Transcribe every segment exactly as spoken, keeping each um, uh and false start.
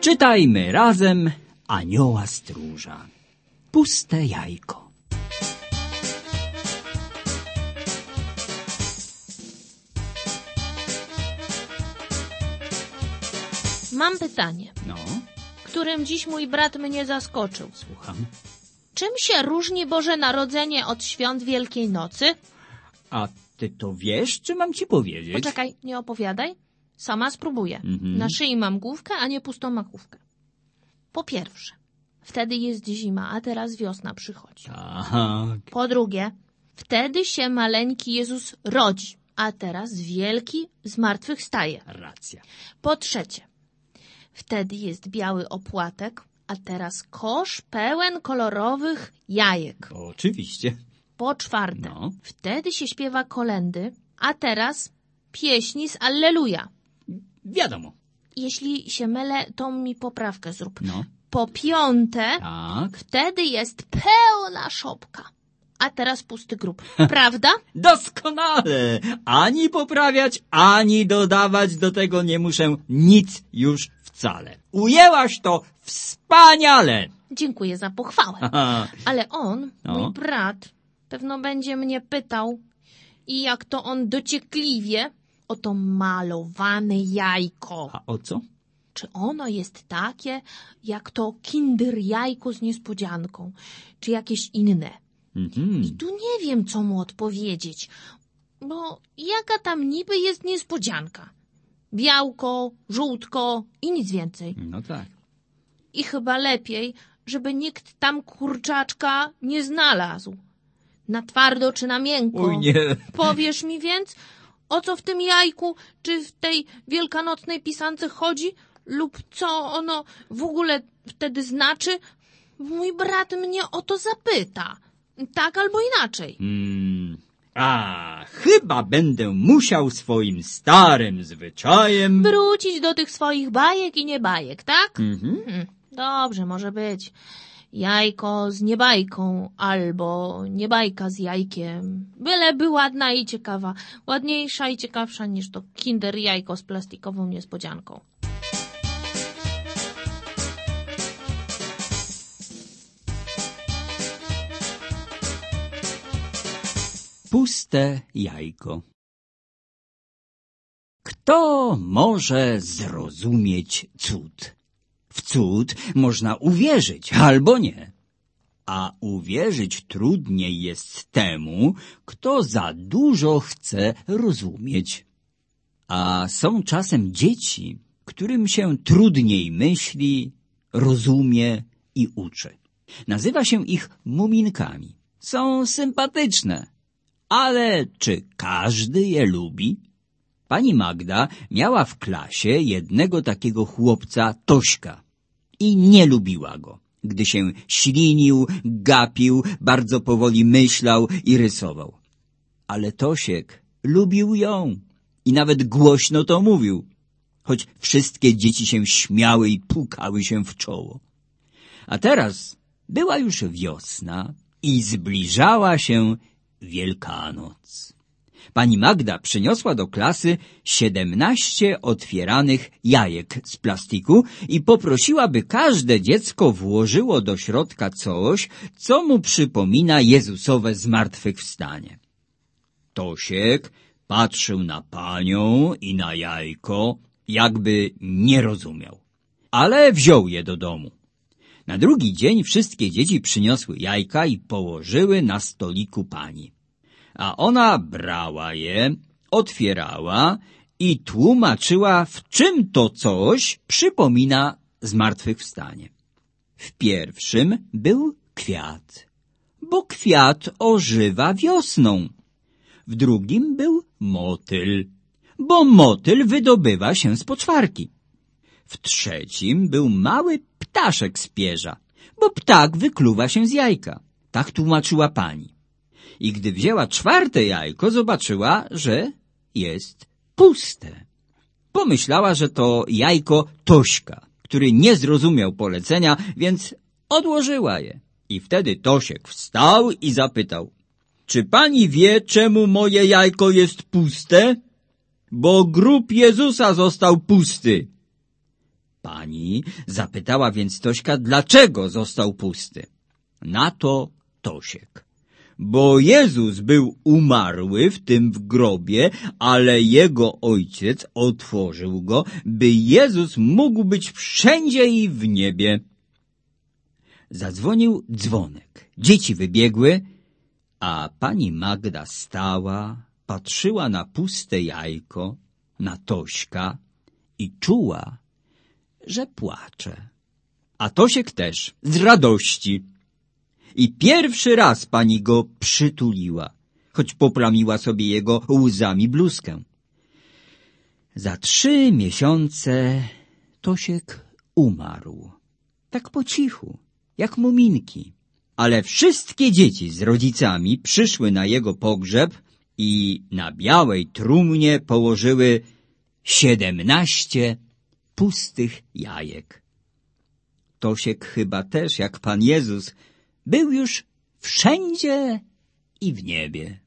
Czytajmy razem Anioła Stróża. Puste jajko. Mam pytanie, No, którym dziś mój brat mnie zaskoczył. słucham. Czym się różni Boże Narodzenie od świąt Wielkiej Nocy? A ty to wiesz, czy mam ci powiedzieć? Poczekaj, nie opowiadaj. Sama spróbuję. Mhm. Na szyi mam główkę, a nie pustą makówkę. Po pierwsze, wtedy jest zima, a teraz wiosna przychodzi. Tak. Po drugie, wtedy się maleńki Jezus rodzi, a teraz wielki zmartwychwstaje. Racja. Po trzecie, wtedy jest biały opłatek, a teraz kosz pełen kolorowych jajek. Oczywiście. Po czwarte, No. wtedy się śpiewa kolędy, a teraz pieśni z Alleluja. Wiadomo. Jeśli się mylę, to mi poprawkę zrób. No. Po piąte, Tak. wtedy jest pełna szopka, a teraz pusty grób. Prawda? Doskonale! Ani poprawiać, ani dodawać do tego nie muszę nic już wcale. Ujęłaś to wspaniale! Dziękuję za pochwałę. Aha. Ale on, No. mój brat, pewno będzie mnie pytał, i jak to on dociekliwie, o to malowane jajko. A o co? Czy ono jest takie, jak to kinder jajko z niespodzianką, czy jakieś inne? Mhm. I tu nie wiem, co mu odpowiedzieć, bo jaka tam niby jest niespodzianka? Białko, żółtko i nic więcej. No tak. I chyba lepiej, żeby nikt tam kurczaczka nie znalazł. Na twardo czy na miękko. Oj nie. Powiesz mi więc, o co w tym jajku, czy w tej wielkanocnej pisance chodzi, lub co ono w ogóle wtedy znaczy? Mój brat mnie o to zapyta. Tak albo inaczej. Hmm. A, chyba będę musiał swoim starym zwyczajem... Wrócić do tych swoich bajek i niebajek, tak? Mhm. Hmm, dobrze, może być. Jajko z niebajką albo niebajka z jajkiem. Byleby ładna i ciekawa. Ładniejsza i ciekawsza niż to kinder jajko z plastikową niespodzianką. Puste jajko. Kto może zrozumieć cud? W cud można uwierzyć albo nie. A uwierzyć trudniej jest temu, kto za dużo chce rozumieć. A są czasem dzieci, którym się trudniej myśli, rozumie i uczy. Nazywa się ich muminkami. Są sympatyczne. Ale czy każdy je lubi? Pani Magda miała w klasie jednego takiego chłopca Tośka i nie lubiła go, gdy się ślinił, gapił, bardzo powoli myślał i rysował. Ale Tosiek lubił ją i nawet głośno to mówił, choć wszystkie dzieci się śmiały i pukały się w czoło. A teraz była już wiosna i zbliżała się Wielkanoc. Pani Magda przyniosła do klasy siedemnaście otwieranych jajek z plastiku i poprosiła, by każde dziecko włożyło do środka coś, co mu przypomina Jezusowe zmartwychwstanie. Tosiek patrzył na panią i na jajko, jakby nie rozumiał, ale wziął je do domu. Na drugi dzień wszystkie dzieci przyniosły jajka i położyły na stoliku pani. A ona brała je, otwierała i tłumaczyła, w czym to coś przypomina zmartwychwstanie. W pierwszym był kwiat, bo kwiat ożywa wiosną. W drugim był motyl, bo motyl wydobywa się z poczwarki. W trzecim był mały ptaszek z pierza, bo ptak wykluwa się z jajka. Tak tłumaczyła pani. I gdy wzięła czwarte jajko, zobaczyła, że jest puste. Pomyślała, że to jajko Tośka, który nie zrozumiał polecenia, więc odłożyła je. I wtedy Tosiek wstał i zapytał: czy pani wie, czemu moje jajko jest puste? Bo grób Jezusa został pusty. Pani zapytała więc Tośka, dlaczego został pusty. Na to Tosiek: bo Jezus był umarły, w tym w grobie, ale jego ojciec otworzył go, by Jezus mógł być wszędzie i w niebie. Zadzwonił dzwonek. Dzieci wybiegły, a pani Magda stała, patrzyła na puste jajko, na Tośka i czuła, że płacze. A Tosiek też, z radości. I pierwszy raz pani go przytuliła, choć poplamiła sobie jego łzami bluzkę. Za trzy miesiące Tosiek umarł. Tak po cichu, jak muminki. Ale wszystkie dzieci z rodzicami przyszły na jego pogrzeb i na białej trumnie położyły siedemnaście pustych jajek. Tosiek chyba też, jak Pan Jezus, był już wszędzie i w niebie.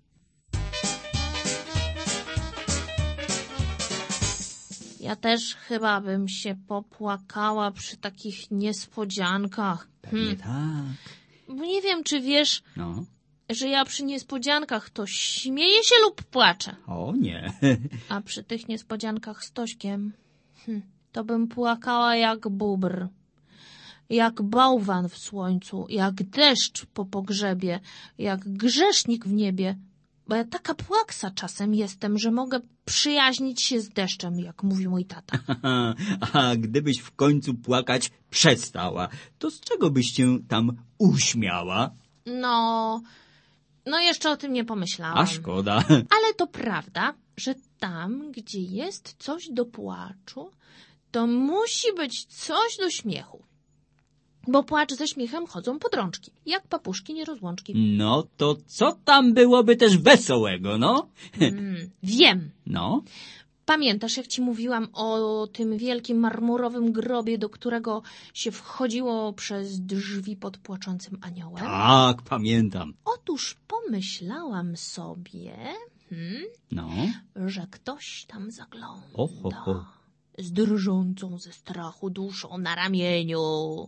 Ja też chyba bym się popłakała przy takich niespodziankach. Pewnie tak. Bo nie wiem, czy wiesz, No. że ja przy niespodziankach to śmieję się lub płaczę. O nie. A przy tych niespodziankach z Tośkiem hm, to bym płakała jak bóbr. Jak bałwan w słońcu, jak deszcz po pogrzebie, jak grzesznik w niebie. Bo ja taka płaksa czasem jestem, że mogę przyjaźnić się z deszczem, jak mówi mój tata. A gdybyś w końcu płakać przestała, to z czego byś się tam uśmiała? No, no jeszcze o tym nie pomyślałam. A szkoda. Ale to prawda, że tam, gdzie jest coś do płaczu, to musi być coś do śmiechu. Bo płacz ze śmiechem chodzą pod rączki, jak papuszki nierozłączki. No to co tam byłoby też wesołego, no? Mm, wiem. No? Pamiętasz, jak ci mówiłam o tym wielkim marmurowym grobie, do którego się wchodziło przez drzwi pod płaczącym aniołem? Tak, pamiętam. Otóż pomyślałam sobie, hmm, No? że ktoś tam zagląda. O, ho, ho. Z drżącą ze strachu duszą na ramieniu,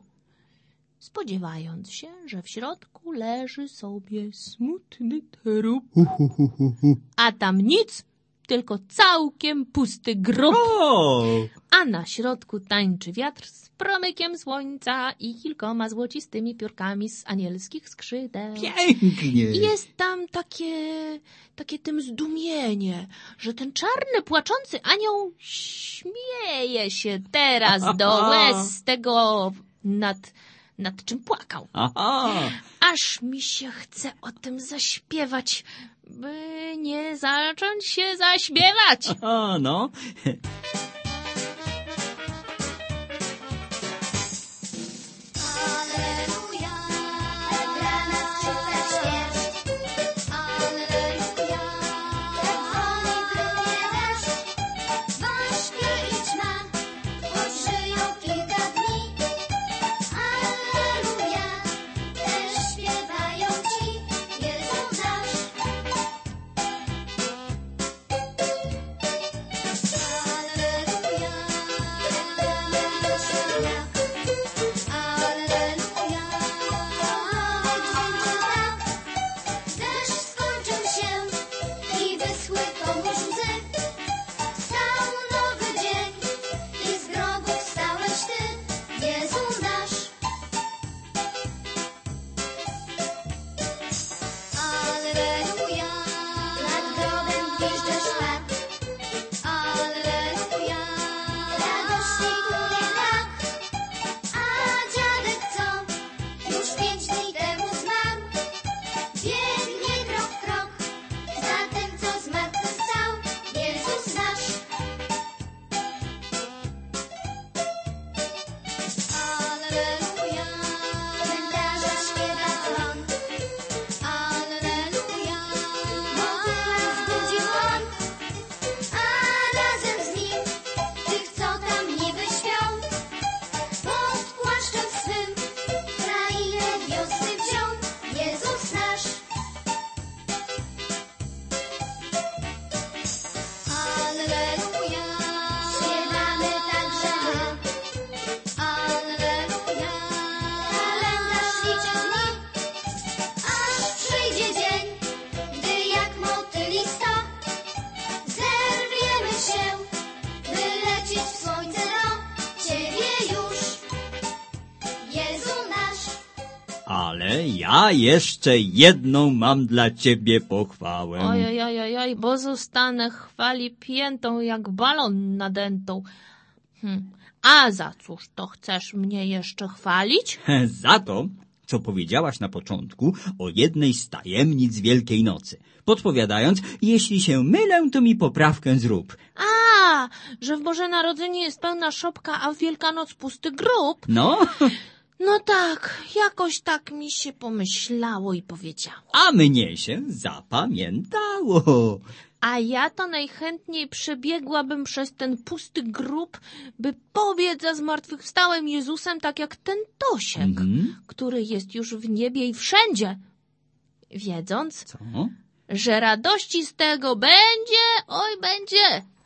spodziewając się, że w środku leży sobie smutny trup. A tam nic, tylko całkiem pusty grób. O! A na środku tańczy wiatr z promykiem słońca i kilkoma złocistymi piórkami z anielskich skrzydeł. Pięknie! I jest tam takie, takie tym zdumienie, że ten czarny, płaczący anioł śmieje się teraz do łez z tego, nad, nad czym płakał. Aha! Aż mi się chce o tym zaśpiewać, by nie zacząć się zaśpiewać. Aha, no. ja jeszcze jedną mam dla ciebie pochwałę. Ojej, ojej, oj, bo zostanę chwali piętą jak balon nadętą. Hm. A za cóż to chcesz mnie jeszcze chwalić? Za to, co powiedziałaś na początku o jednej z tajemnic Wielkiej Nocy, podpowiadając, jeśli się mylę, to mi poprawkę zrób. A, że w Boże Narodzenie jest pełna szopka, a w Wielkanoc pusty grób? No, No tak, jakoś tak mi się pomyślało i powiedziało. a mnie się zapamiętało. A ja to najchętniej przebiegłabym przez ten pusty grób, by pobiec za zmartwychwstałym Jezusem, tak jak ten Tosiek, Mhm. który jest już w niebie i wszędzie, wiedząc, Co? że radości z tego będzie, oj będzie,